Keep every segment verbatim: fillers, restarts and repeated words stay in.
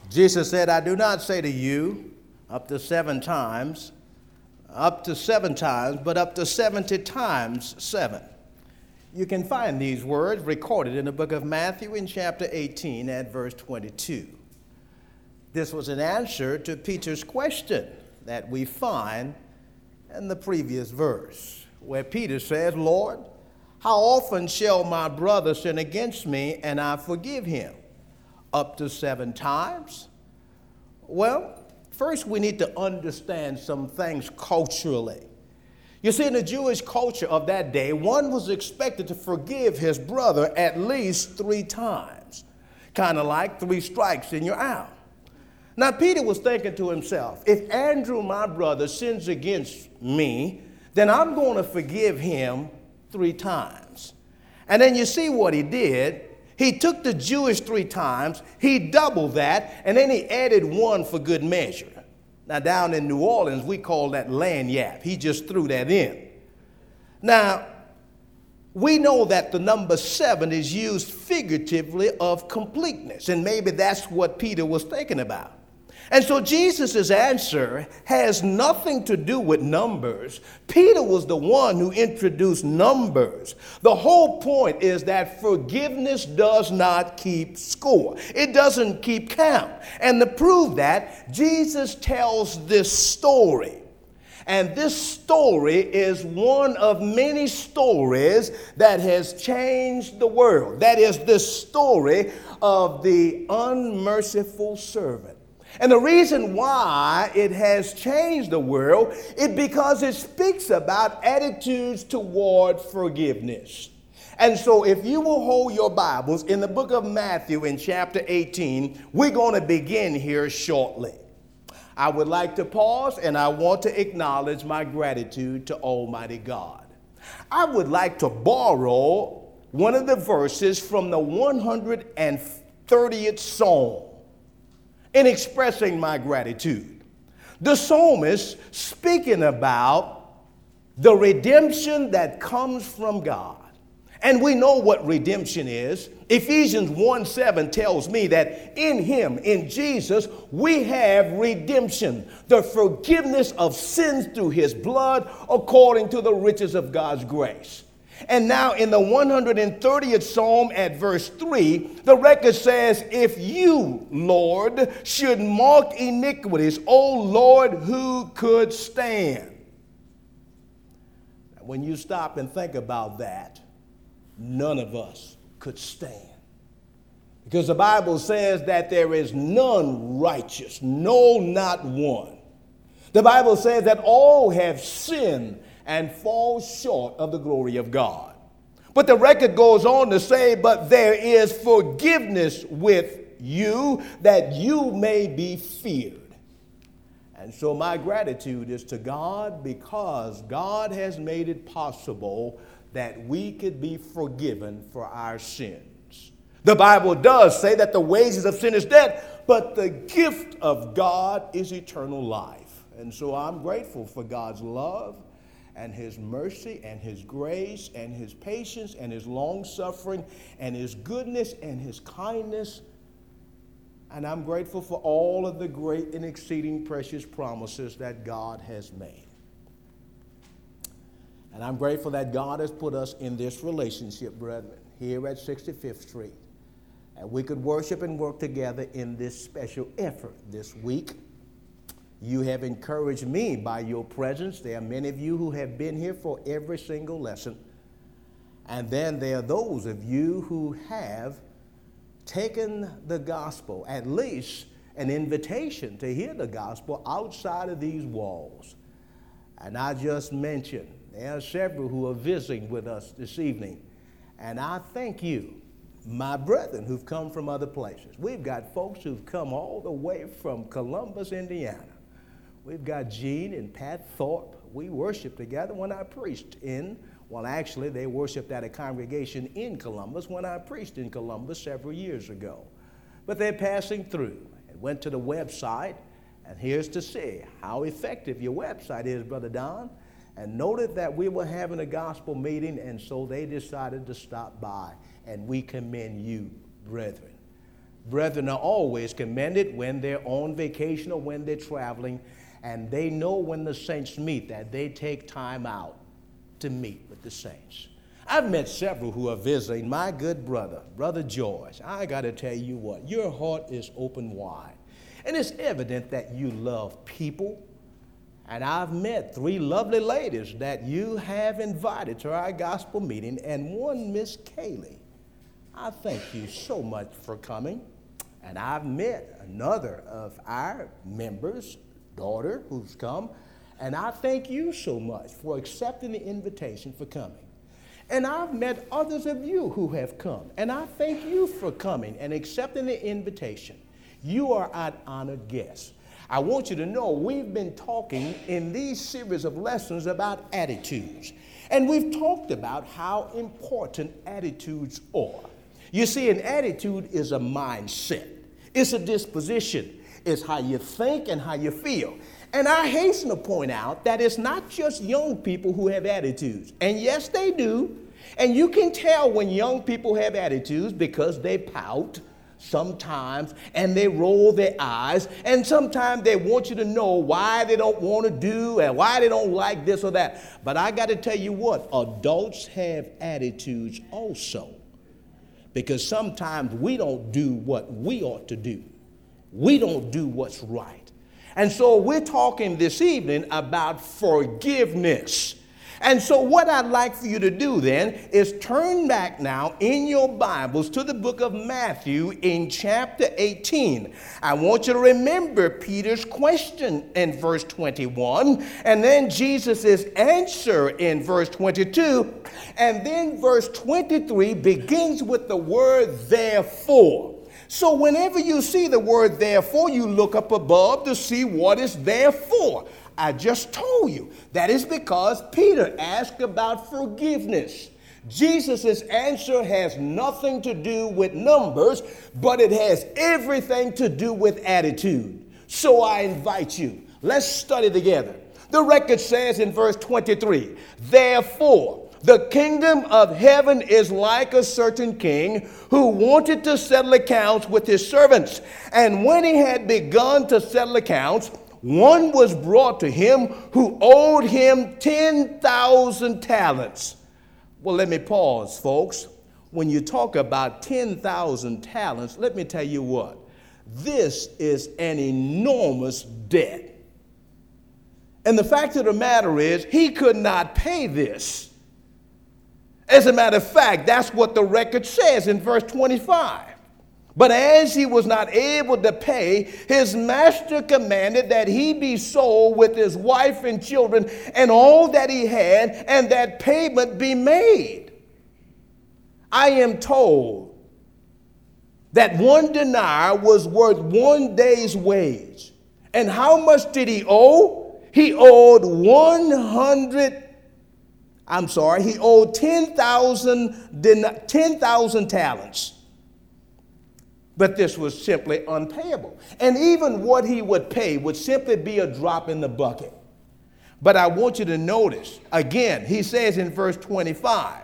Jesus said, I do not say to you up to seven times, up to seven times, but up to seventy times seven. You can find these words recorded in the book of Matthew in chapter eighteen at verse twenty-two. This was an answer to Peter's question that we find in the previous verse, where Peter says, Lord, how often shall my brother sin against me and I forgive him? Up to seven times? Well, first we need to understand some things culturally. You see, in the Jewish culture of that day, one was expected to forgive his brother at least three times, kind of like three strikes and you're out. Now, Peter was thinking to himself, if Andrew, my brother, sins against me, then I'm going to forgive him three times. And then you see what he did. He took the Jewish three times, he doubled that, and then he added one for good measure. Now, down in New Orleans, we call that lagniappe. He just threw that in. Now, we know that the number seven is used figuratively of completeness, and maybe that's what Peter was thinking about. And so Jesus' answer has nothing to do with numbers. Peter was the one who introduced numbers. The whole point is that forgiveness does not keep score. It doesn't keep count. And to prove that, Jesus tells this story. And this story is one of many stories that has changed the world. That is the story of the unmerciful servant. And the reason why it has changed the world is because it speaks about attitudes toward forgiveness. And so if you will hold your Bibles in the book of Matthew in chapter eighteen, we're going to begin here shortly. I would like to pause and I want to acknowledge my gratitude to Almighty God. I would like to borrow one of the verses from the one hundred thirtieth Psalm in expressing my gratitude. The psalmist speaking about the redemption that comes from God. And we know what redemption is. Ephesians one seven tells me that in him, in Jesus, we have redemption, the forgiveness of sins through his blood according to the riches of God's grace. And now in the one hundred thirtieth Psalm at verse three, the record says, if you, Lord, should mark iniquities, O Lord, who could stand? When you stop and think about that, none of us could stand. Because the Bible says that there is none righteous, no, not one. The Bible says that all have sinned and fall short of the glory of God. But the record goes on to say, but there is forgiveness with you that you may be feared. And so my gratitude is to God because God has made it possible that we could be forgiven for our sins. The Bible does say that the wages of sin is death, but the gift of God is eternal life. And so I'm grateful for God's love and his mercy and his grace and his patience and his long-suffering and his goodness and his kindness. And I'm grateful for all of the great and exceeding precious promises that God has made. And I'm grateful that God has put us in this relationship, brethren, here at sixty-fifth Street. And we could worship and work together in this special effort this week. You have encouraged me by your presence. There are many of you who have been here for every single lesson. And then there are those of you who have taken the gospel, at least an invitation to hear the gospel outside of these walls. And I just mentioned there are several who are visiting with us this evening. And I thank you, my brethren who've come from other places. We've got folks who've come all the way from Columbus, Indiana. We've got Gene and Pat Thorpe. We worshiped together when I preached in, well, actually, they worshiped at a congregation in Columbus when I preached in Columbus several years ago. But they're passing through and went to the website, and here's to see how effective your website is, Brother Don, and noted that we were having a gospel meeting, and so they decided to stop by, and we commend you, brethren. Brethren are always commended when they're on vacation or when they're traveling, and they know when the saints meet that they take time out to meet with the saints. I've met several who are visiting my good brother, Brother George. I got to tell you what, your heart is open wide. And it's evident that you love people. And I've met three lovely ladies that you have invited to our gospel meeting, and one, Miss Kaylee. I thank you so much for coming. And I've met another of our members' daughter who's come, and I thank you so much for accepting the invitation for coming. And I've met others of you who have come, and I thank you for coming and accepting the invitation. You are an honored guest. I want you to know we've been talking in these series of lessons about attitudes. And we've talked about how important attitudes are. You see, an attitude is a mindset. It's a disposition. It's how you think and how you feel. And I hasten to point out that it's not just young people who have attitudes. And yes, they do. And you can tell when young people have attitudes because they pout sometimes, and they roll their eyes, and sometimes they want you to know why they don't want to do and why they don't like this or that. But I got to tell you what, adults have attitudes also, because sometimes we don't do what we ought to do. We don't do what's right. And so we're talking this evening about forgiveness. And so what I'd like for you to do then is turn back now in your Bibles to the book of Matthew in chapter eighteen. I want you to remember Peter's question in verse twenty-one, and then Jesus' answer in verse twenty-two, and then verse twenty-three begins with the word therefore. So whenever you see the word therefore, you look up above to see what it's there for. I just told you that is because Peter asked about forgiveness. Jesus' answer has nothing to do with numbers, but it has everything to do with attitude. So I invite you, let's study together. The record says in verse twenty-three, therefore, the kingdom of heaven is like a certain king who wanted to settle accounts with his servants. And when he had begun to settle accounts, one was brought to him who owed him ten thousand talents. Well, let me pause, folks. When you talk about ten thousand talents, let me tell you what. This is an enormous debt. And the fact of the matter is, he could not pay this. As a matter of fact, that's what the record says in verse twenty-five. But as he was not able to pay, his master commanded that he be sold with his wife and children and all that he had, and that payment be made. I am told that one denar was worth one day's wage. And how much did he owe? He owed one hundred, I'm sorry, he owed ten thousand ten thousand talents. But this was simply unpayable. And even what he would pay would simply be a drop in the bucket. But I want you to notice, again, he says in verse twenty-five,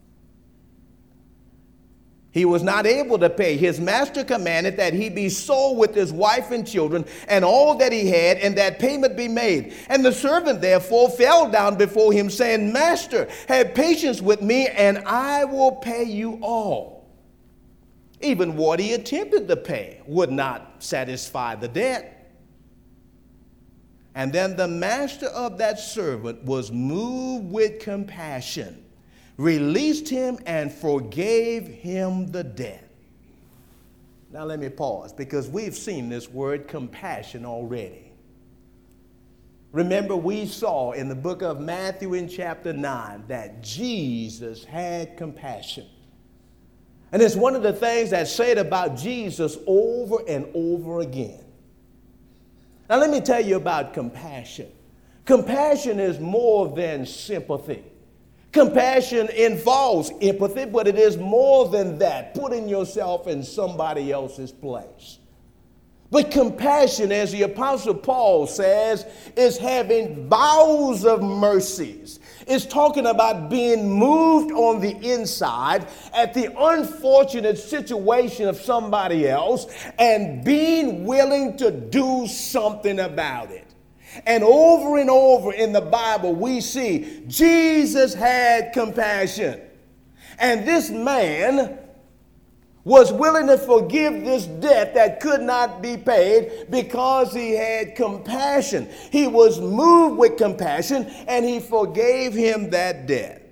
he was not able to pay. His master commanded that he be sold with his wife and children and all that he had, and that payment be made. And the servant therefore fell down before him, saying, Master, have patience with me, and I will pay you all. Even what he attempted to pay would not satisfy the debt. And then the master of that servant was moved with compassion, released him, and forgave him the debt. Now let me pause, because we've seen this word compassion already. Remember, we saw in the book of Matthew in chapter nine that Jesus had compassion. And it's one of the things that's said about Jesus over and over again. Now let me tell you about compassion. Compassion is more than sympathy. Compassion involves empathy, but it is more than that, putting yourself in somebody else's place. But compassion, as the Apostle Paul says, is having bowels of mercies. It's talking about being moved on the inside at the unfortunate situation of somebody else and being willing to do something about it. And over and over in the Bible, we see Jesus had compassion. And this man was willing to forgive this debt that could not be paid because he had compassion. He was moved with compassion and he forgave him that debt.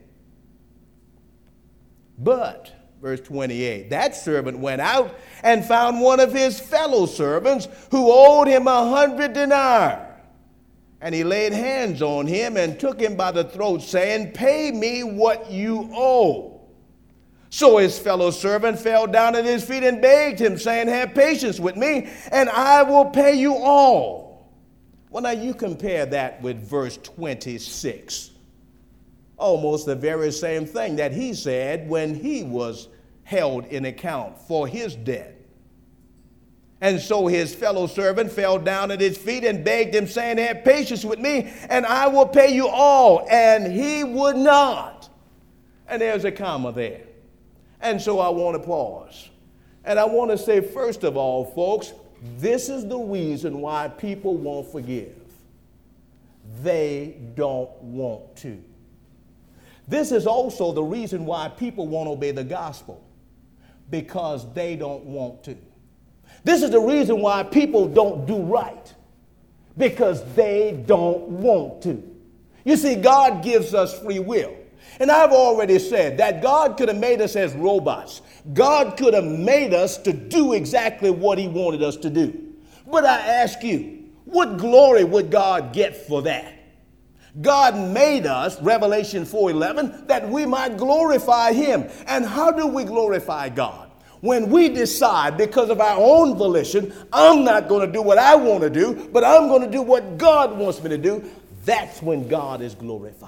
But, verse twenty-eight, that servant went out and found one of his fellow servants who owed him a hundred denarii. And he laid hands on him and took him by the throat, saying, "Pay me what you owe." So his fellow servant fell down at his feet and begged him, saying, "Have patience with me, and I will pay you all." Well, now you compare that with verse twenty-six. Almost the very same thing that he said when he was held in account for his debt. And so his fellow servant fell down at his feet and begged him, saying, "Have patience with me, and I will pay you all." And he would not. And there's a comma there. And so I want to pause. And I want to say, first of all, folks, this is the reason why people won't forgive. They don't want to. This is also the reason why people won't obey the gospel, because they don't want to. This is the reason why people don't do right, because they don't want to. You see, God gives us free will. And I've already said that God could have made us as robots. God could have made us to do exactly what he wanted us to do. But I ask you, what glory would God get for that? God made us, Revelation four eleven, that we might glorify him. And how do we glorify God? When we decide, because of our own volition, I'm not going to do what I want to do, but I'm going to do what God wants me to do, that's when God is glorified.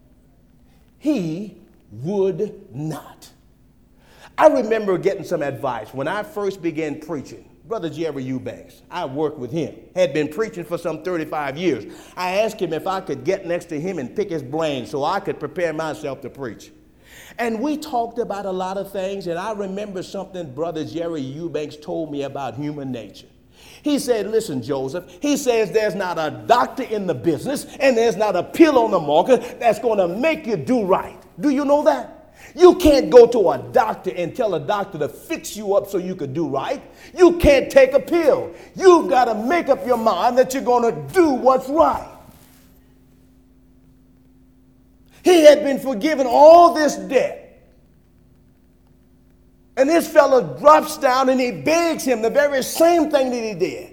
He would not. I remember getting some advice when I first began preaching. Brother Jerry Eubanks, I worked with him, had been preaching for some thirty-five years. I asked him if I could get next to him and pick his brain so I could prepare myself to preach. And we talked about a lot of things, and I remember something Brother Jerry Eubanks told me about human nature. He said, "Listen, Joseph," he says, "there's not a doctor in the business and there's not a pill on the market that's going to make you do right. Do you know that? You can't go to a doctor and tell a doctor to fix you up so you could do right. You can't take a pill. You've got to make up your mind that you're going to do what's right." He had been forgiven all this debt. And this fellow drops down and he begs him the very same thing that he did.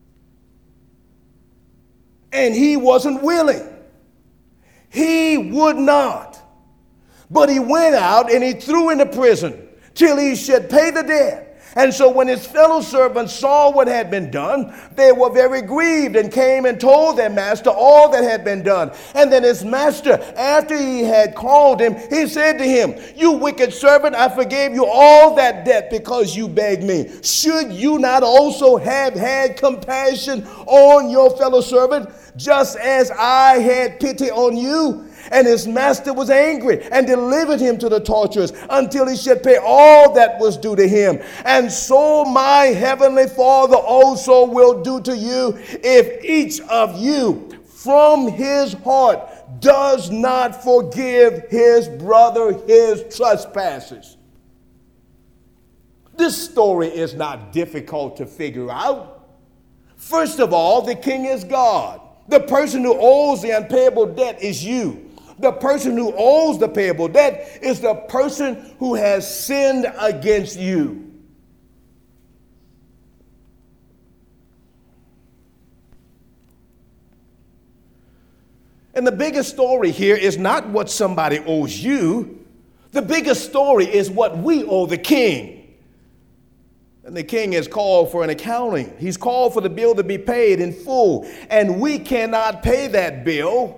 And he wasn't willing. He would not. But he went out and he threw into prison till he should pay the debt. And so when his fellow servants saw what had been done, they were very grieved and came and told their master all that had been done. And then his master, after he had called him, he said to him, "You wicked servant, I forgave you all that debt because you begged me. Should you not also have had compassion on your fellow servant, just as I had pity on you?" And his master was angry and delivered him to the torturers until he should pay all that was due to him. And so my heavenly Father also will do to you if each of you from his heart does not forgive his brother his trespasses. This story is not difficult to figure out. First of all, the king is God. The person who owes the unpayable debt is you. The person who owes the payable debt is the person who has sinned against you. And the biggest story here is not what somebody owes you. The biggest story is what we owe the king. And the king is called for an accounting. He's called for the bill to be paid in full. And we cannot pay that bill.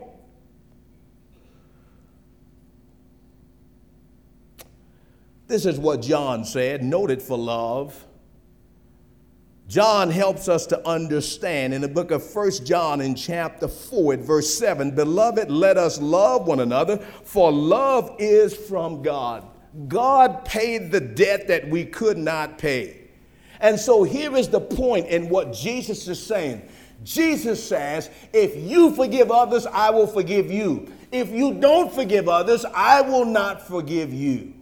This is what John said, noted for love. John helps us to understand in the book of First John in chapter four at verse seven, beloved, let us love one another, for love is from God. God paid the debt that we could not pay. And so here is the point in what Jesus is saying. Jesus says, if you forgive others, I will forgive you. If you don't forgive others, I will not forgive you.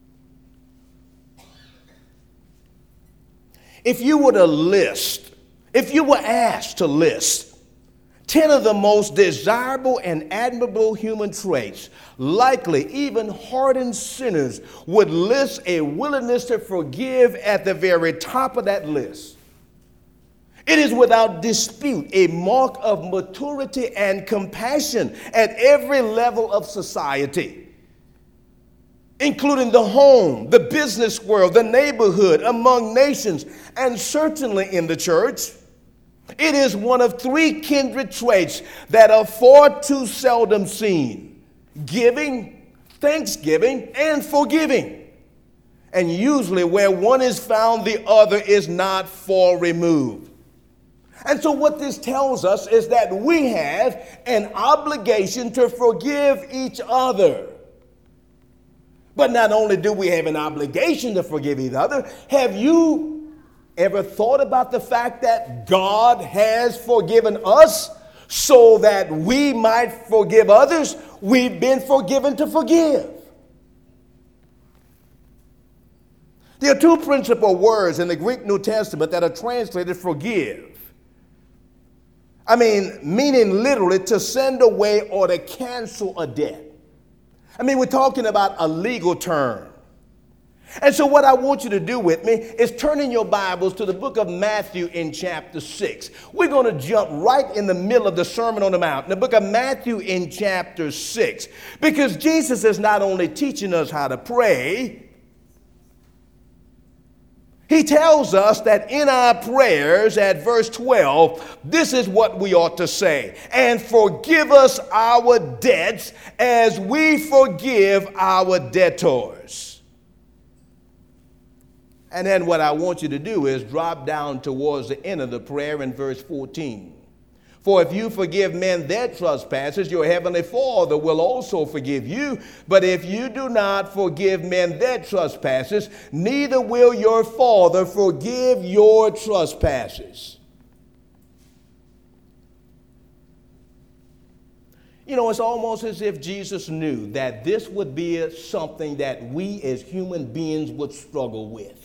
If you were to list, if you were asked to list ten of the most desirable and admirable human traits, likely even hardened sinners would list a willingness to forgive at the very top of that list. It is without dispute a mark of maturity and compassion at every level of society, including the home, the business world, the neighborhood, among nations, and certainly in the church. It is one of three kindred traits that are far too seldom seen: giving, thanksgiving, and forgiving. And usually where one is found, the other is not far removed. And so what this tells us is that we have an obligation to forgive each other. But not only do we have an obligation to forgive each other, have you ever thought about the fact that God has forgiven us so that we might forgive others? We've been forgiven to forgive. There are two principal words in the Greek New Testament that are translated forgive. I mean, meaning literally to send away or to cancel a debt. I mean, we're talking about a legal term. And so what I want you to do with me is turn in your Bibles to the book of Matthew in chapter six. We're going to jump right in the middle of the Sermon on the Mount, in the book of Matthew in chapter six, because Jesus is not only teaching us how to pray, he tells us that in our prayers at verse twelve, this is what we ought to say: and forgive us our debts as we forgive our debtors. And then what I want you to do is drop down towards the end of the prayer in verse fourteen. For if you forgive men their trespasses, your heavenly Father will also forgive you. But if you do not forgive men their trespasses, neither will your Father forgive your trespasses. You know, it's almost as if Jesus knew that this would be something that we as human beings would struggle with.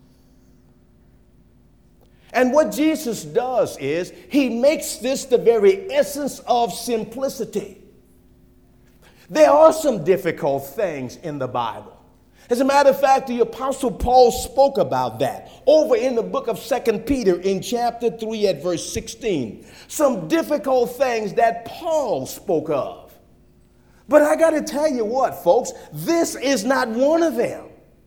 And what Jesus does is he makes this the very essence of simplicity. There are some difficult things in the Bible. As a matter of fact, the Apostle Paul spoke about that over in the book of Second Peter in chapter three at verse sixteen. Some difficult things that Paul spoke of. But I got to tell you what, folks, this is not one of them.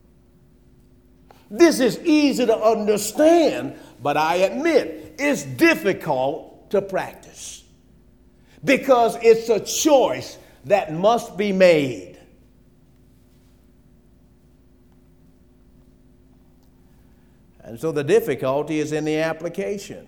This is easy to understand, but I admit it's difficult to practice because it's a choice that must be made. And so the difficulty is in the application.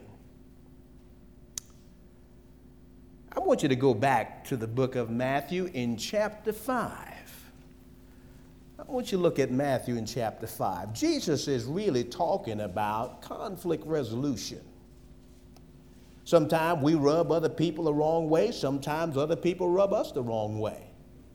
I want you to go back to the book of Matthew in chapter five. I want you to look at Matthew in chapter five. Jesus is really talking about conflict resolution. Sometimes we rub other people the wrong way. Sometimes other people rub us the wrong way.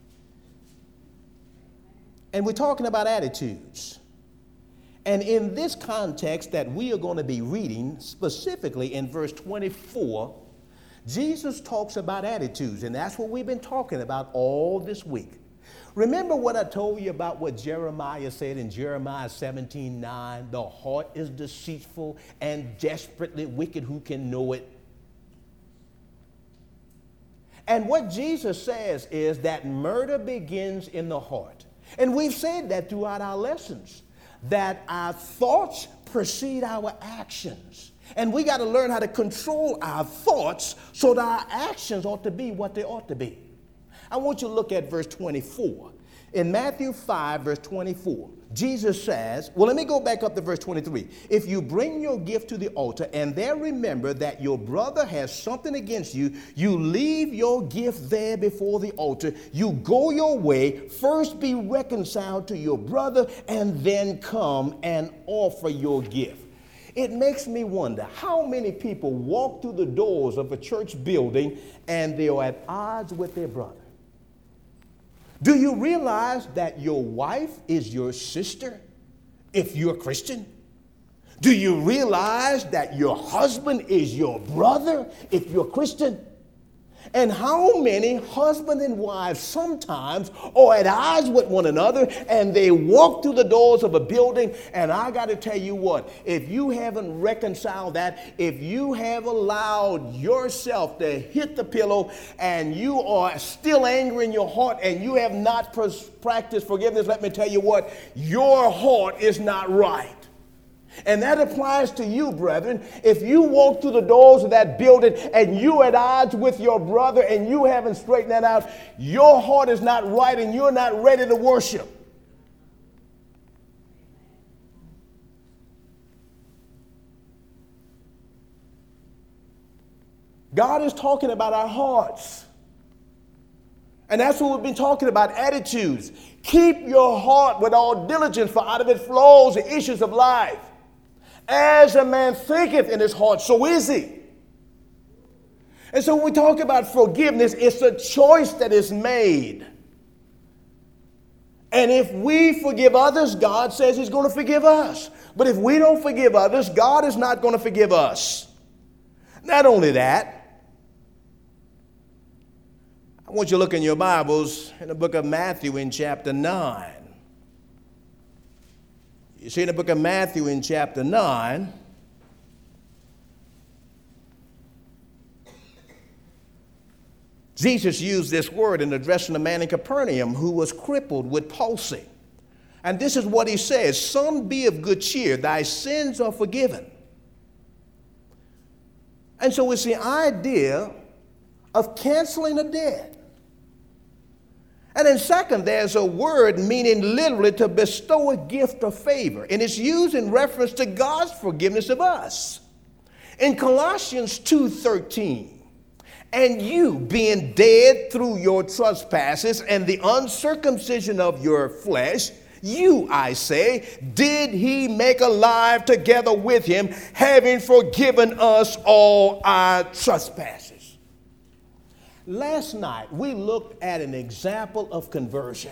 And we're talking about attitudes. And in this context that we are going to be reading, specifically in verse twenty-four, Jesus talks about attitudes. And that's what we've been talking about all this week. Remember what I told you about what Jeremiah said in Jeremiah seventeen nine? The heart is deceitful and desperately wicked. Who can know it? And what Jesus says is that murder begins in the heart. And we've said that throughout our lessons, that our thoughts precede our actions. And we got to learn how to control our thoughts so that our actions ought to be what they ought to be. I want you to look at verse twenty-four. In Matthew five, verse twenty-four, Jesus says, well, let me go back up to verse twenty-three. If you bring your gift to the altar and there remember that your brother has something against you, you leave your gift there before the altar. You go your way, first be reconciled to your brother, and then come and offer your gift. It makes me wonder how many people walk through the doors of a church building and they are at odds with their brother. Do you realize that your wife is your sister if you're a Christian? Do you realize that your husband is your brother if you're a Christian? And how many husband and wives sometimes are at odds with one another and they walk through the doors of a building, and I got to tell you what, if you haven't reconciled that, if you have allowed yourself to hit the pillow and you are still angry in your heart and you have not pr- practiced forgiveness, let me tell you what, your heart is not right. And that applies to you, brethren. If you walk through the doors of that building and you're at odds with your brother and you haven't straightened that out, your heart is not right and you're not ready to worship. God is talking about our hearts. And that's what we've been talking about, attitudes. Keep your heart with all diligence, for out of it flows the issues of life. As a man thinketh in his heart, so is he. And so when we talk about forgiveness, it's a choice that is made. And if we forgive others, God says he's going to forgive us. But if we don't forgive others, God is not going to forgive us. Not only that, I want you to look in your Bibles in the book of Matthew in chapter nine. You see in the book of Matthew in chapter nine, Jesus used this word in addressing a man in Capernaum who was crippled with palsy. And this is what he says, "Son, be of good cheer, thy sins are forgiven." And so it's the idea of canceling a debt. And then second, there's a word meaning literally to bestow a gift of favor. And it's used in reference to God's forgiveness of us. In Colossians two thirteen, "And you, being dead through your trespasses and the uncircumcision of your flesh, you, I say, did he make alive together with him, having forgiven us all our trespasses." Last night, we looked at an example of conversion.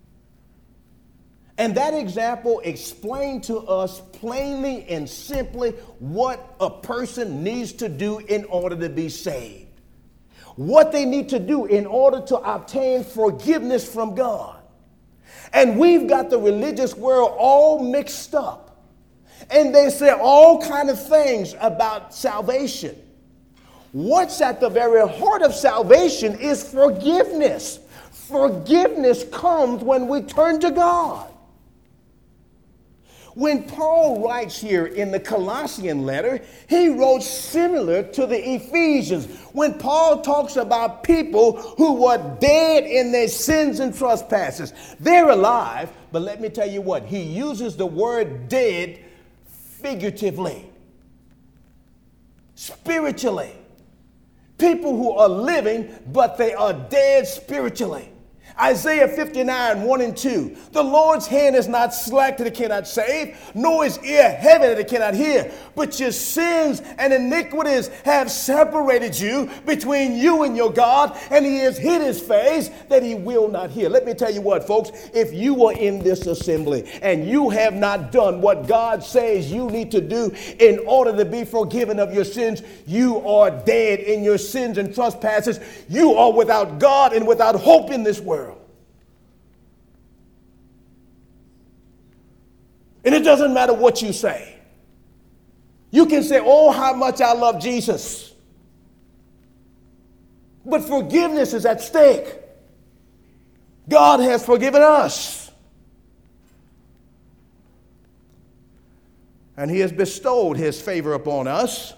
And that example explained to us plainly and simply what a person needs to do in order to be saved. What they need to do in order to obtain forgiveness from God. And we've got the religious world all mixed up. And they say all kind of things about salvation. What's at the very heart of salvation is forgiveness. Forgiveness comes when we turn to God. When Paul writes here in the Colossian letter, he wrote similar to the Ephesians. When Paul talks about people who were dead in their sins and trespasses, they're alive, but let me tell you what, he uses the word dead figuratively, spiritually. People who are living, but they are dead spiritually. Isaiah fifty-nine, one and two. "The Lord's hand is not slack that it cannot save, nor his ear heavy that it cannot hear. But your sins and iniquities have separated you between you and your God, and he has hid his face that he will not hear." Let me tell you what, folks, if you are in this assembly and you have not done what God says you need to do in order to be forgiven of your sins, you are dead in your sins and trespasses. You are without God and without hope in this world. And it doesn't matter what you say. You can say, "Oh, how much I love Jesus." But forgiveness is at stake. God has forgiven us. And he has bestowed his favor upon us.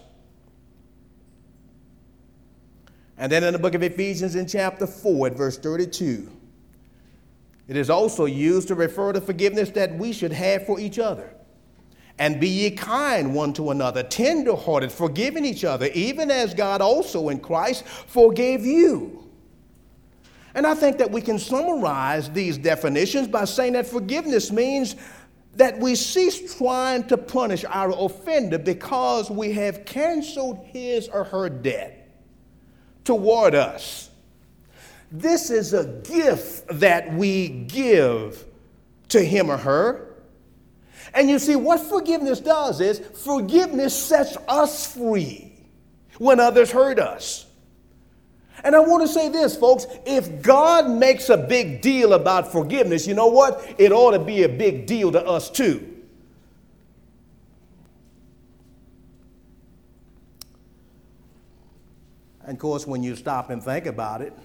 And then in the book of Ephesians in chapter four at verse thirty-two, It is also used to refer to forgiveness that we should have for each other. And be ye kind one to another, tender-hearted, forgiving each other, even as God also in Christ forgave you. And I think that we can summarize these definitions by saying that forgiveness means that we cease trying to punish our offender because we have canceled his or her debt toward us. This is a gift that we give to him or her. And you see, what forgiveness does is forgiveness sets us free when others hurt us. And I want to say this, folks, if God makes a big deal about forgiveness, you know what? It ought to be a big deal to us too. And of course, when you stop and think about it,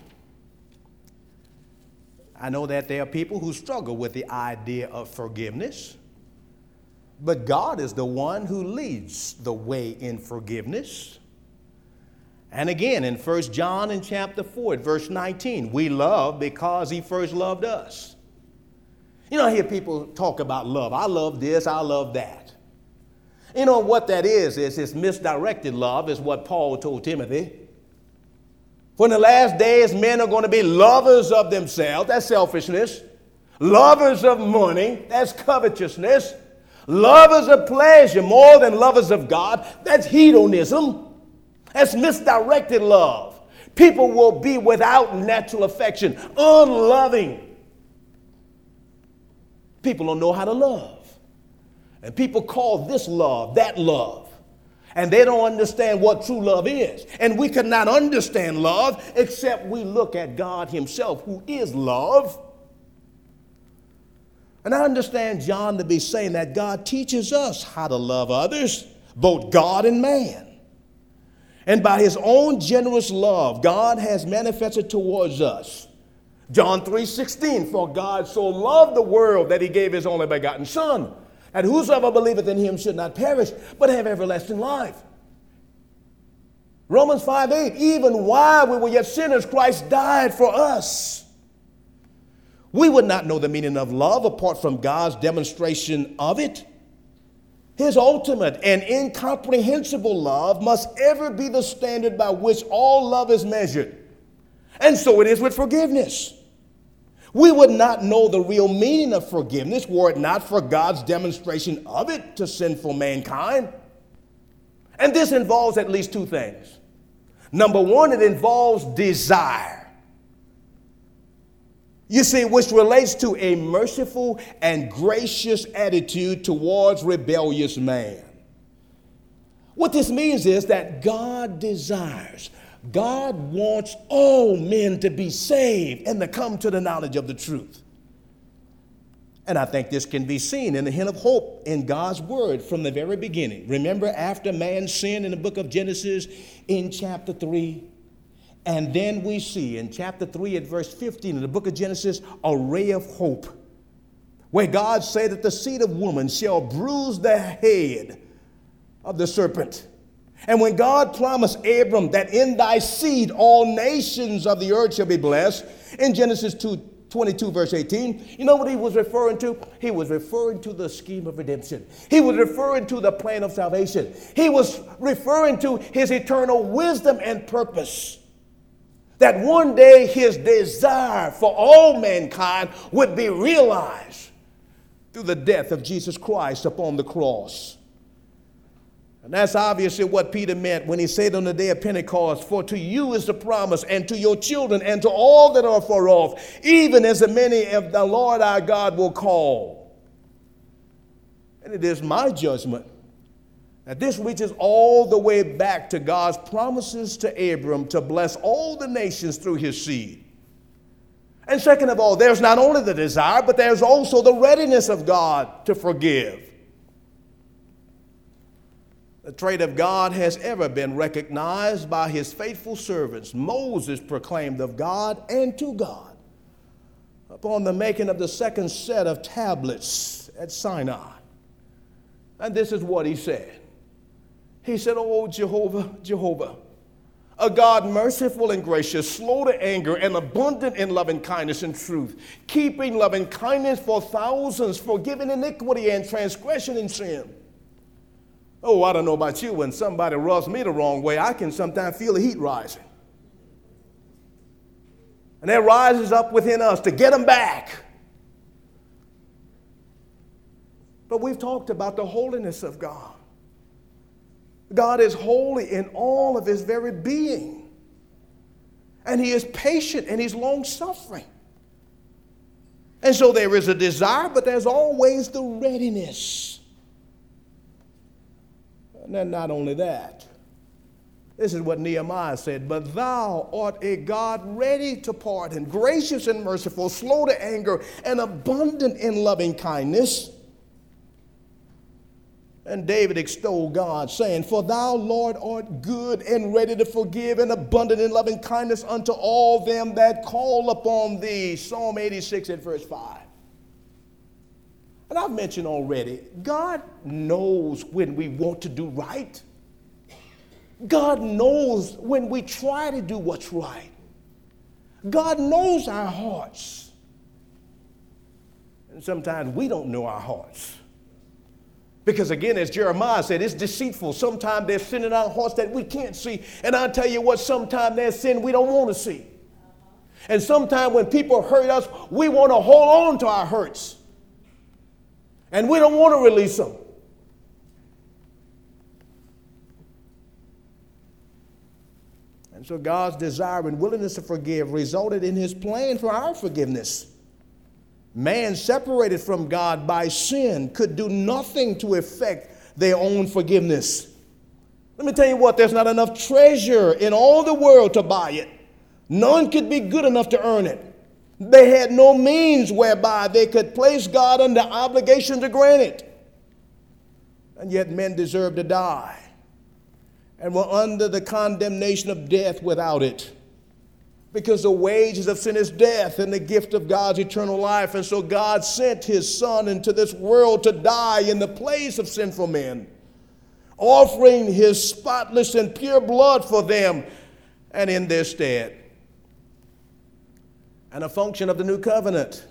I know that there are people who struggle with the idea of forgiveness. But God is the one who leads the way in forgiveness. And again, in First John in chapter four, at verse nineteen, we love because he first loved us. You know, I hear people talk about love. I love this, I love that. You know what that is, is it's misdirected love, is what Paul told Timothy. For in the last days, men are going to be lovers of themselves, that's selfishness. Lovers of money, that's covetousness. Lovers of pleasure more than lovers of God, that's hedonism. That's misdirected love. People will be without natural affection, unloving. People don't know how to love. And people call this love, that love. And they don't understand what true love is. And we cannot understand love except we look at God himself, who is love. And I understand John to be saying that God teaches us how to love others, both God and man. And by his own generous love, God has manifested towards us. John three sixteen, for God so loved the world that he gave his only begotten Son, that whosoever believeth in him should not perish, but have everlasting life. Romans five eight, even while we were yet sinners, Christ died for us. We would not know the meaning of love apart from God's demonstration of it. His ultimate and incomprehensible love must ever be the standard by which all love is measured. And so it is with forgiveness. We would not know the real meaning of forgiveness were it not for God's demonstration of it to sinful mankind. And this involves at least two things. Number one, it involves desire. You see, which relates to a merciful and gracious attitude towards rebellious man. What this means is that God desires, God wants all men to be saved and to come to the knowledge of the truth. And I think this can be seen in the hint of hope in God's word from the very beginning. Remember, after man sinned in the book of Genesis in chapter three, and then we see in chapter three at verse fifteen in the book of Genesis a ray of hope where God said that the seed of woman shall bruise the head of the serpent. And when God promised Abram that in thy seed all nations of the earth shall be blessed, in Genesis two twenty-two verse eighteen, you know what he was referring to? He was referring to the scheme of redemption. He was referring to the plan of salvation. He was referring to his eternal wisdom and purpose. That one day his desire for all mankind would be realized through the death of Jesus Christ upon the cross. And that's obviously what Peter meant when he said on the day of Pentecost, for to you is the promise, and to your children, and to all that are far off, even as the many of the Lord our God will call. And it is my judgment that this reaches all the way back to God's promises to Abram to bless all the nations through his seed. And second of all, there's not only the desire, but there's also the readiness of God to forgive. The trait of God has ever been recognized by his faithful servants. Moses proclaimed of God and to God upon the making of the second set of tablets at Sinai. And this is what he said. He said, "Oh, Jehovah, Jehovah, A God merciful and gracious, slow to anger, and abundant in loving kindness and truth, keeping loving kindness for thousands, forgiving iniquity and transgression and sin. Oh, I don't know about you, when somebody rubs me the wrong way, I can sometimes feel the heat rising. And that rises up within us to get them back. But we've talked about the holiness of God. God is holy in all of his very being. And he is patient and he's long-suffering. And so there is a desire, but there's always the readiness. And then not only that, this is what Nehemiah said, but thou art a God ready to pardon, gracious and merciful, slow to anger, and abundant in loving kindness. And David extolled God, saying, for thou, Lord, art good and ready to forgive and abundant in loving kindness unto all them that call upon thee. Psalm eighty-six and verse five. And I've mentioned already, God knows when we want to do right. God knows when we try to do what's right. God knows our hearts. And sometimes we don't know our hearts. Because again, as Jeremiah said, it's deceitful. Sometimes there's sin in our hearts that we can't see. And I'll tell you what, sometimes there's sin we don't want to see. And sometimes when people hurt us, we want to hold on to our hurts. And we don't want to release them. And so God's desire and willingness to forgive resulted in his plan for our forgiveness. Man separated from God by sin could do nothing to effect their own forgiveness. Let me tell you what, there's not enough treasure in all the world to buy it. None could be good enough to earn it. They had no means whereby they could place God under obligation to grant it. And yet men deserve to die and were under the condemnation of death without it. Because the wages of sin is death and the gift of God's eternal life. And so God sent his Son into this world to die in the place of sinful men, offering his spotless and pure blood for them and in their stead. And a function of the new covenant,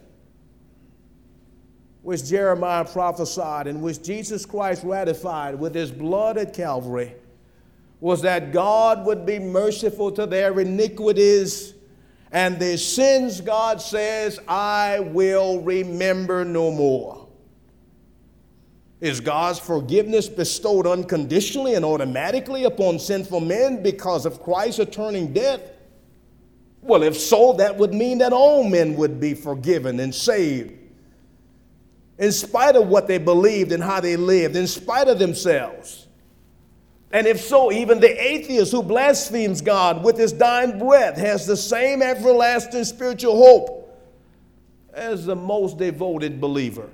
which Jeremiah prophesied and which Jesus Christ ratified with his blood at Calvary, was that God would be merciful to their iniquities and their sins. God says, I will remember no more. Is God's forgiveness bestowed unconditionally and automatically upon sinful men because of Christ's atoning death? Well, if so, that would mean that all men would be forgiven and saved, in spite of what they believed and how they lived, in spite of themselves. And if so, even the atheist who blasphemes God with his dying breath has the same everlasting spiritual hope as the most devoted believer.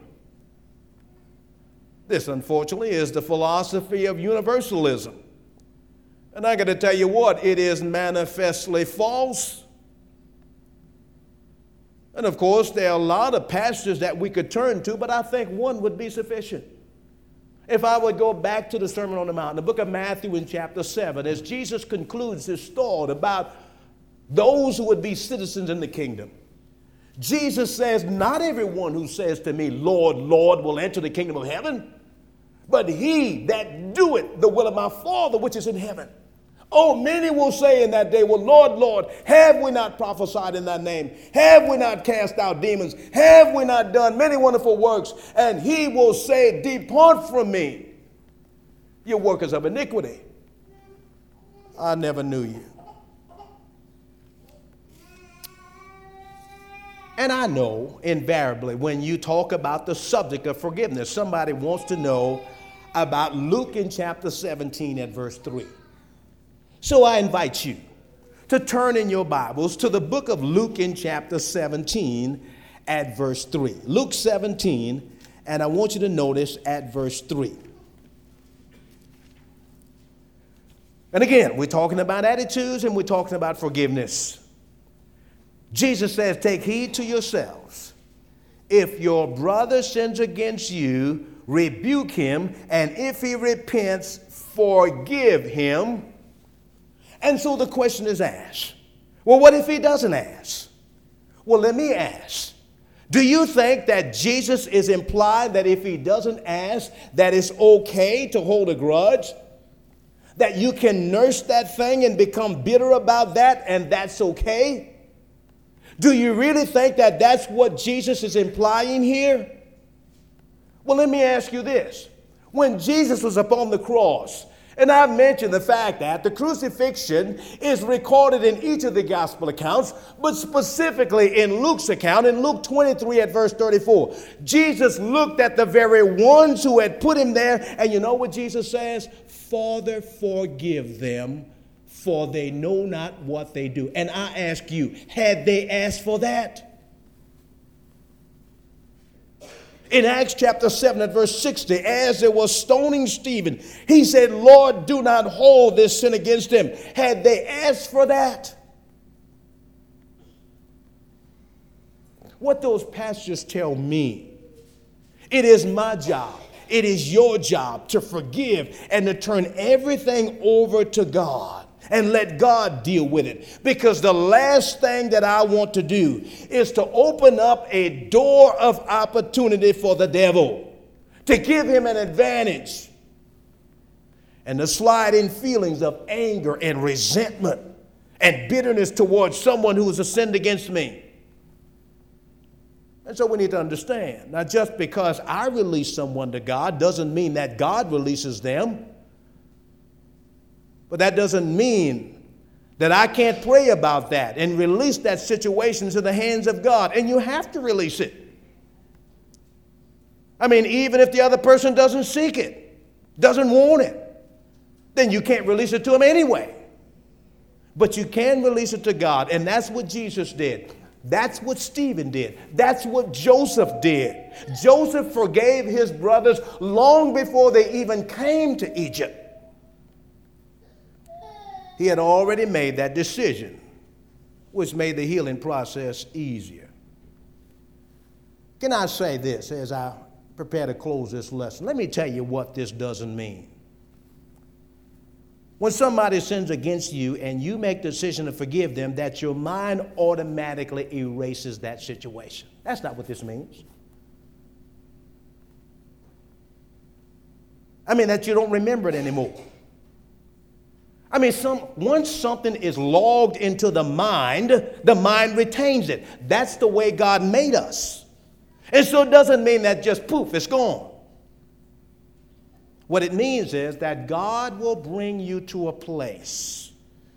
This, unfortunately, is the philosophy of universalism. And I got to tell you what, it is manifestly false. And of course, there are a lot of passages that we could turn to, but I think one would be sufficient. If I would go back to the Sermon on the Mount, the book of Matthew in chapter seven, as Jesus concludes his thought about those who would be citizens in the kingdom. Jesus says, not everyone who says to me, Lord, Lord, will enter the kingdom of heaven, but he that doeth the will of my Father which is in heaven. Oh, many will say in that day, well, Lord, Lord, have we not prophesied in thy name? Have we not cast out demons? Have we not done many wonderful works? And he will say, depart from me, you workers of iniquity. I never knew you. And I know invariably when you talk about the subject of forgiveness, somebody wants to know about Luke in chapter seventeen at verse three. So I invite you to turn in your Bibles to the book of Luke in chapter seventeen at verse three. Luke seventeen, and I want you to notice at verse three. And again, we're talking about attitudes and we're talking about forgiveness. Jesus says, take heed to yourselves. If your brother sins against you, rebuke him, and if he repents, forgive him. And so the question is asked, well, what if he doesn't ask? Well, let me ask. Do you think that Jesus is implying that if he doesn't ask, that it's okay to hold a grudge? That you can nurse that thing and become bitter about that, and that's okay? Do you really think that that's what Jesus is implying here? Well, let me ask you this. When Jesus was upon the cross, and I've mentioned the fact that the crucifixion is recorded in each of the gospel accounts, but specifically in Luke's account, in Luke twenty-three at verse thirty-four, Jesus looked at the very ones who had put him there, and you know what Jesus says? Father, forgive them, for they know not what they do. And I ask you, had they asked for that? In Acts chapter seven at verse sixty, as they were stoning Stephen, he said, Lord, do not hold this sin against them. Had they asked for that? What those passages tell me, it is my job, it is your job to forgive and to turn everything over to God and let God deal with it. Because the last thing that I want to do is to open up a door of opportunity for the devil, to give him an advantage, and to slide in feelings of anger and resentment and bitterness towards someone who has sinned against me. And so we need to understand, now just because I release someone to God doesn't mean that God releases them. But that doesn't mean that I can't pray about that and release that situation to the hands of God. And you have to release it. I mean, even if the other person doesn't seek it, doesn't want it, then you can't release it to him anyway. But you can release it to God, and that's what Jesus did. That's what Stephen did. That's what Joseph did. Joseph forgave his brothers long before they even came to Egypt. He had already made that decision, which made the healing process easier. Can I say this as I prepare to close this lesson? Let me tell you what this doesn't mean. When somebody sins against you and you make the decision to forgive them, that your mind automatically erases that situation. That's not what this means. I mean, that you don't remember it anymore. I mean, some, once something is logged into the mind, the mind retains it. That's the way God made us. And so it doesn't mean that just poof, it's gone. What it means is that God will bring you to a place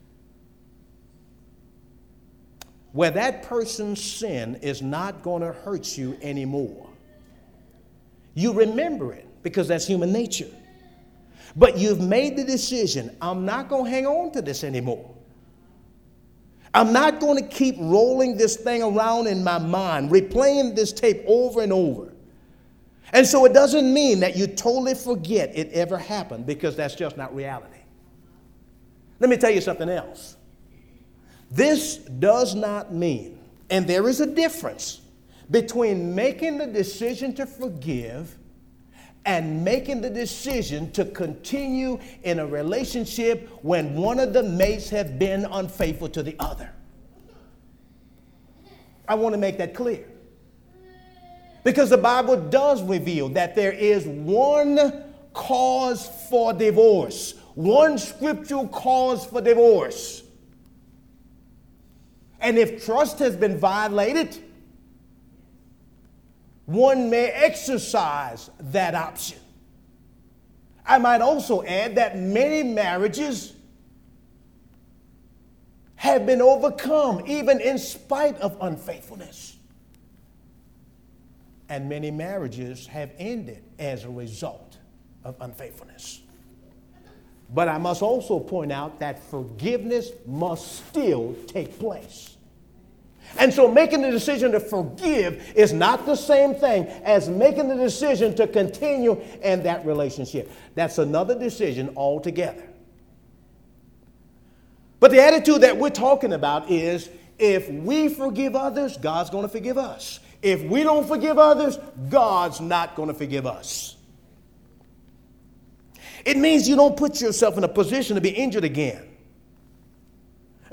where that person's sin is not going to hurt you anymore. You remember it because that's human nature. But you've made the decision, I'm not going to hang on to this anymore. I'm not going to keep rolling this thing around in my mind, replaying this tape over and over. And so it doesn't mean that you totally forget it ever happened, because that's just not reality. Let me tell you something else. This does not mean, and there is a difference between making the decision to forgive and making the decision to continue in a relationship when one of the mates has been unfaithful to the other. I want to make that clear. Because the Bible does reveal that there is one cause for divorce, one scriptural cause for divorce. And if trust has been violated, one may exercise that option. I might also add that many marriages have been overcome even in spite of unfaithfulness. And many marriages have ended as a result of unfaithfulness. But I must also point out that forgiveness must still take place. And so making the decision to forgive is not the same thing as making the decision to continue in that relationship. That's another decision altogether. But the attitude that we're talking about is, if we forgive others, God's going to forgive us. If we don't forgive others, God's not going to forgive us. It means you don't put yourself in a position to be injured again.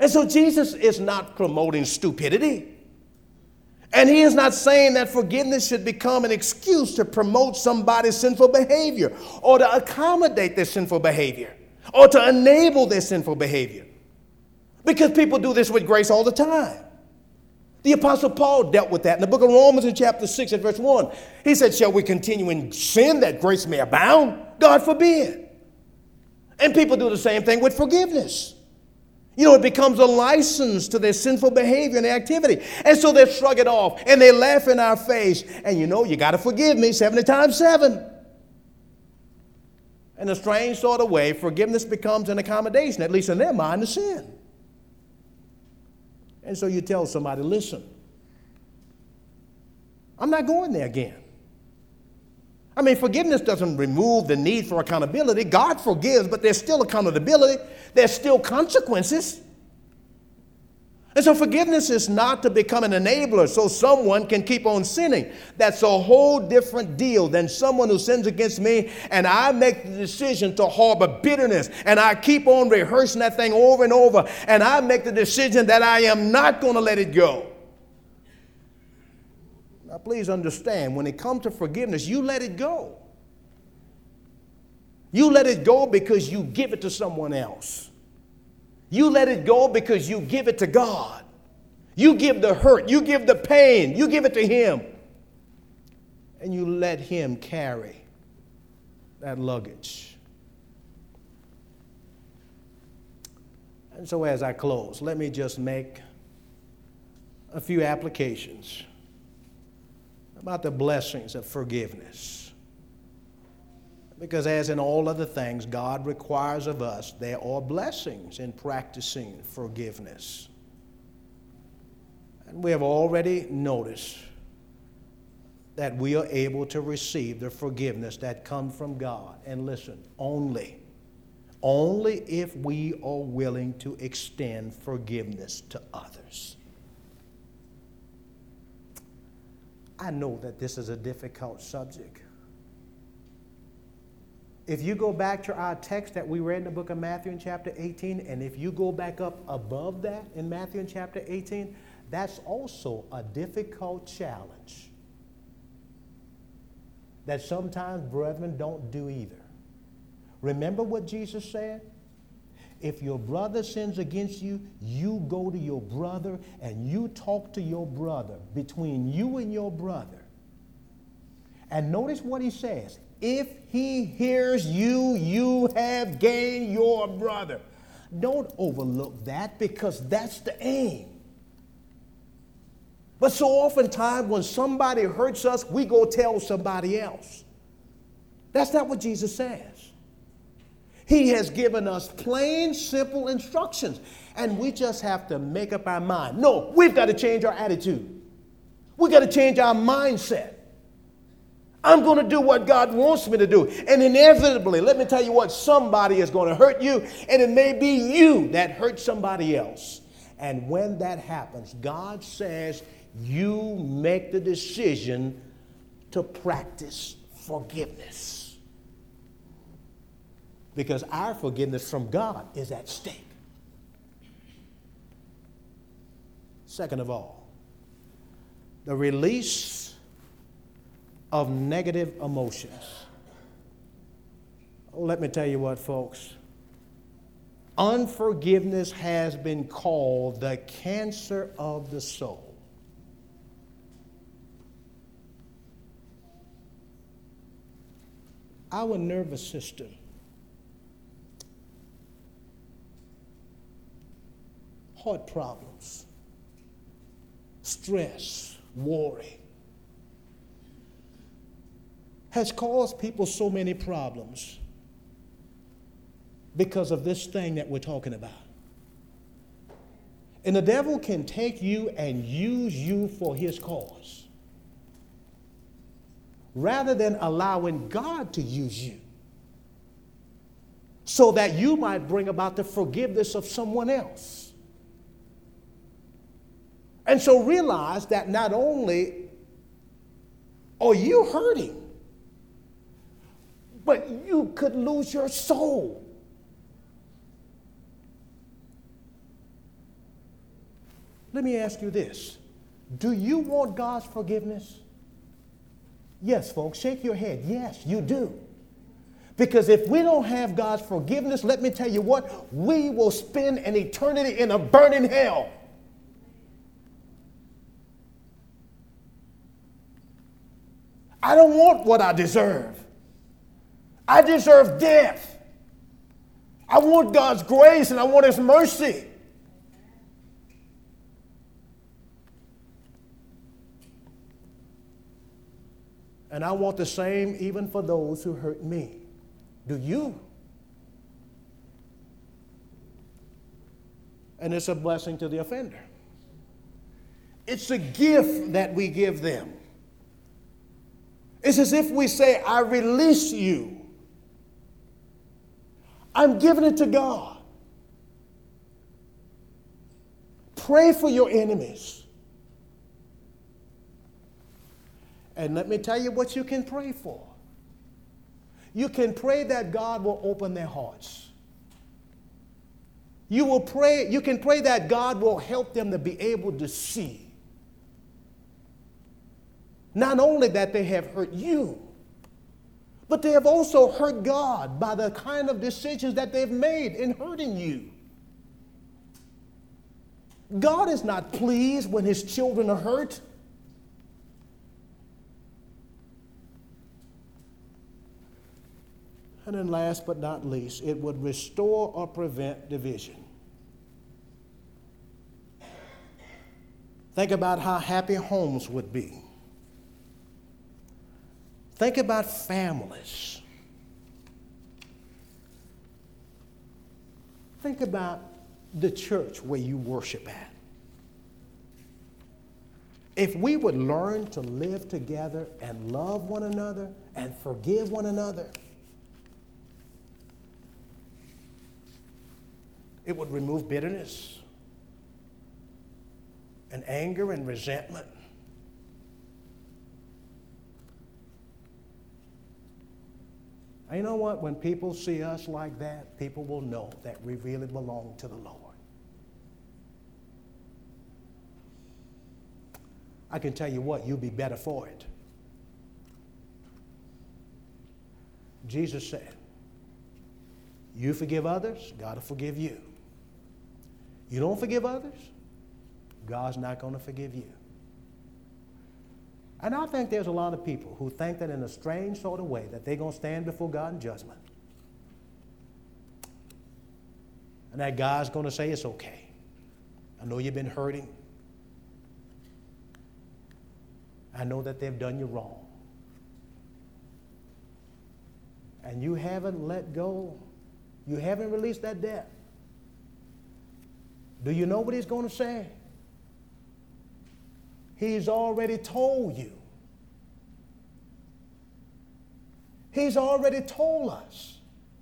And so Jesus is not promoting stupidity. And he is not saying that forgiveness should become an excuse to promote somebody's sinful behavior or to accommodate their sinful behavior or to enable their sinful behavior. Because people do this with grace all the time. The Apostle Paul dealt with that in the book of Romans in chapter six and verse one. He said, shall we continue in sin that grace may abound? God forbid. And people do the same thing with forgiveness. You know, it becomes a license to their sinful behavior and their activity. And so they shrug it off and they laugh in our face. And you know, you got to forgive me seventy times seven. In a strange sort of way, forgiveness becomes an accommodation, at least in their mind, to sin. And so you tell somebody, listen, I'm not going there again. I mean, forgiveness doesn't remove the need for accountability. God forgives, but there's still accountability. There's still consequences. And so forgiveness is not to become an enabler so someone can keep on sinning. That's a whole different deal than someone who sins against me and I make the decision to harbor bitterness and I keep on rehearsing that thing over and over and I make the decision that I am not going to let it go. Now, please understand, when it comes to forgiveness, you let it go. You let it go because you give it to someone else. You let it go because you give it to God. You give the hurt, you give the pain, you give it to Him. And you let Him carry that luggage. And so as I close, let me just make a few applications about the blessings of forgiveness. Because as in all other things God requires of us, there are blessings in practicing forgiveness. And we have already noticed that we are able to receive the forgiveness that comes from God. And listen, only, only if we are willing to extend forgiveness to others. I know that this is a difficult subject. If you go back to our text that we read in the book of Matthew in chapter eighteen, and if you go back up above that in Matthew in chapter eighteen, that's also a difficult challenge that sometimes brethren don't do either. Remember what Jesus said? If your brother sins against you, you go to your brother and you talk to your brother between you and your brother. And notice what he says. If he hears you, you have gained your brother. Don't overlook that because that's the aim. But so oftentimes when somebody hurts us, we go tell somebody else. That's not what Jesus says. He has given us plain, simple instructions, and we just have to make up our mind. No, we've got to change our attitude. We've got to change our mindset. I'm going to do what God wants me to do. And inevitably, let me tell you what, somebody is going to hurt you, and it may be you that hurts somebody else. And when that happens, God says you make the decision to practice forgiveness. Because our forgiveness from God is at stake. Second of all, the release of negative emotions. Oh, let me tell you what, folks. Unforgiveness has been called the cancer of the soul. Our nervous system heart problems, stress, worry, has caused people so many problems because of this thing that we're talking about. And the devil can take you and use you for his cause, rather than allowing God to use you so that you might bring about the forgiveness of someone else. And so realize that not only are you hurting, but you could lose your soul. Let me ask you this. Do you want God's forgiveness? Yes, folks, shake your head. Yes, you do. Because if we don't have God's forgiveness, let me tell you what, we will spend an eternity in a burning hell. I don't want what I deserve. I deserve death. I want God's grace and I want His mercy. And I want the same even for those who hurt me. Do you? And it's a blessing to the offender. It's a gift that we give them. It's as if we say, I release you. I'm giving it to God. Pray for your enemies. And let me tell you what you can pray for. You can pray that God will open their hearts. You will pray, you can pray that God will help them to be able to see. Not only that they have hurt you, but they have also hurt God by the kind of decisions that they've made in hurting you. God is not pleased when His children are hurt. And then last but not least, it would restore or prevent division. Think about how happy homes would be. Think about families. Think about the church where you worship at. If we would learn to live together and love one another and forgive one another, it would remove bitterness and anger and resentment. And you know what? When people see us like that, people will know that we really belong to the Lord. I can tell you what, you'll be better for it. Jesus said, you forgive others, God will forgive you. You don't forgive others, God's not going to forgive you. And I think there's a lot of people who think that in a strange sort of way that they're going to stand before God in judgment. And that God's going to say, it's okay. I know you've been hurting. I know that they've done you wrong. And you haven't let go. You haven't released that debt. Do you know what He's going to say? He's already told you. He's already told us.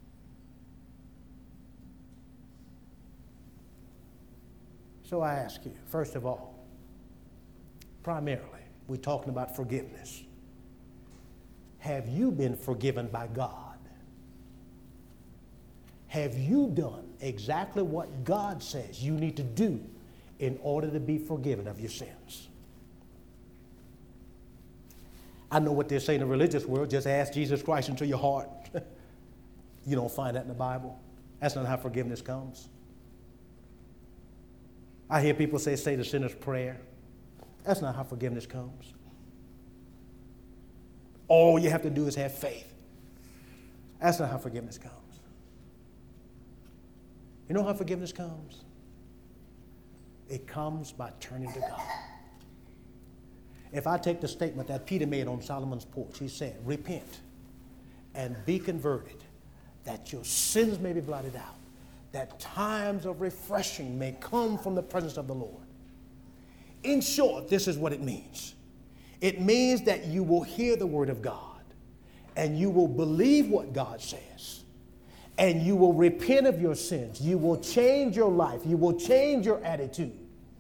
So I ask you, first of all, primarily, we're talking about forgiveness. Have you been forgiven by God? Have you done exactly what God says you need to do in order to be forgiven of your sins? I know what they say in the religious world, just ask Jesus Christ into your heart. You don't find that in the Bible. That's not how forgiveness comes. I hear people say, say the sinner's prayer. That's not how forgiveness comes. All you have to do is have faith. That's not how forgiveness comes. You know how forgiveness comes? It comes by turning to God. If I take the statement that Peter made on Solomon's porch, he said, repent and be converted, that your sins may be blotted out, that times of refreshing may come from the presence of the Lord. In short, this is what it means. It means that you will hear the word of God, and you will believe what God says, and you will repent of your sins. You will change your life. You will change your attitude.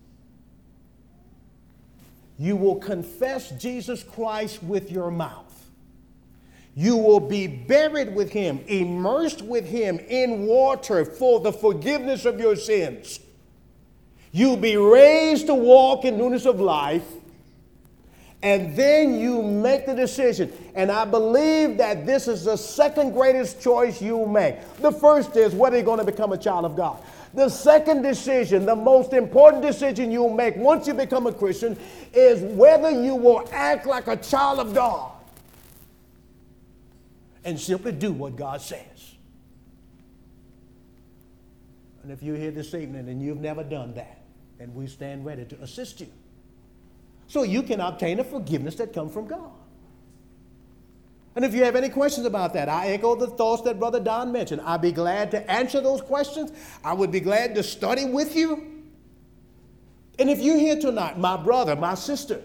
You will confess Jesus Christ with your mouth. You will be buried with Him, immersed with Him in water for the forgiveness of your sins. You'll be raised to walk in newness of life, and then you make the decision. And I believe that this is the second greatest choice you make. The first is whether you're going to become a child of God. The second decision, the most important decision you'll make once you become a Christian, is whether you will act like a child of God and simply do what God says. And if you're here this evening and you've never done that, then we stand ready to assist you so you can obtain the forgiveness that comes from God. And if you have any questions about that, I echo the thoughts that Brother Don mentioned. I'd be glad to answer those questions. I would be glad to study with you. And if you're here tonight, my brother, my sister,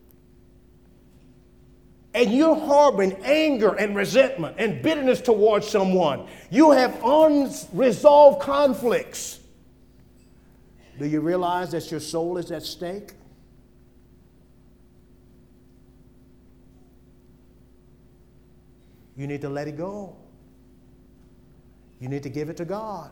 and you're harboring anger and resentment and bitterness towards someone, you have unresolved conflicts, do you realize that your soul is at stake? You need to let it go. You need to give it to God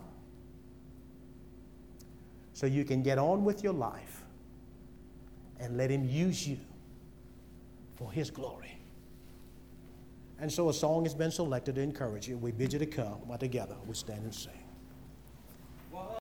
so you can get on with your life and let Him use you for His glory. And so a song has been selected to encourage you. We bid you to come while together we stand and sing.